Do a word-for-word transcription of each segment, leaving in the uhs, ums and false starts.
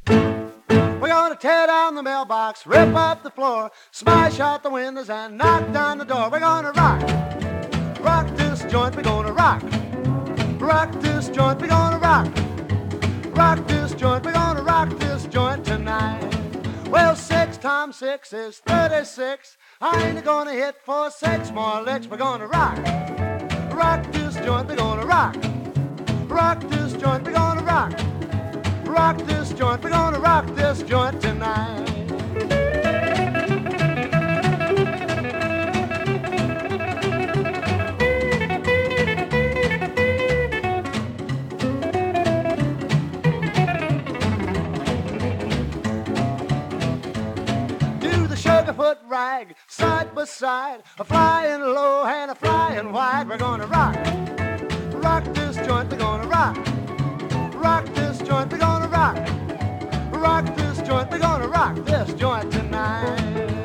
We're gonna tear down the mailbox, rip up the floor, smash out the windows and knock down the door. We're gonna rock, rock this joint, we're gonna rock. Rock this joint, we're gonna rock. Rock this joint, we're gonna rock this joint tonight. Well, six times six is thirty-six. I ain't gonna hit for six more licks. We're gonna rock. Rock this joint, we're gonna rock. Rock this joint, we're gonna rock. Rock this joint, we're gonna rock this joint tonight. Sugarfoot rag, side by side, a flying low and a flying wide. We're gonna rock, rock this joint, we're gonna rock. Rock this joint, we're gonna rock. Rock this joint, we're gonna rock this joint tonight.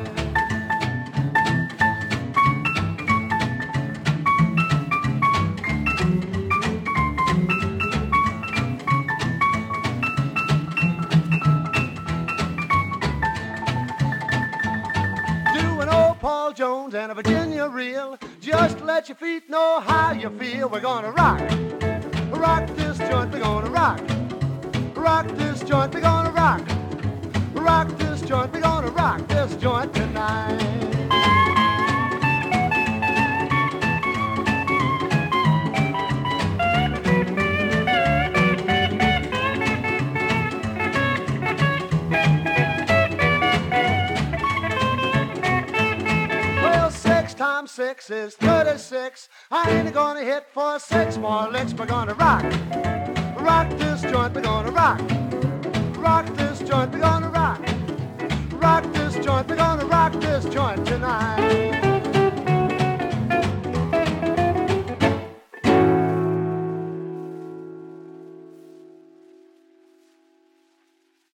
Paul Jones and a Virginia reel. Just let your feet know how you feel. We're gonna rock, rock this joint, we're gonna rock. Rock this joint, we're gonna rock. Rock this joint, we're gonna rock this joint tonight. Times six is thirty-six. I ain't gonna hit for six more licks. We're gonna rock, rock this joint, we're gonna rock. Rock this joint, we're gonna rock. Rock this joint, we're gonna rock this joint tonight.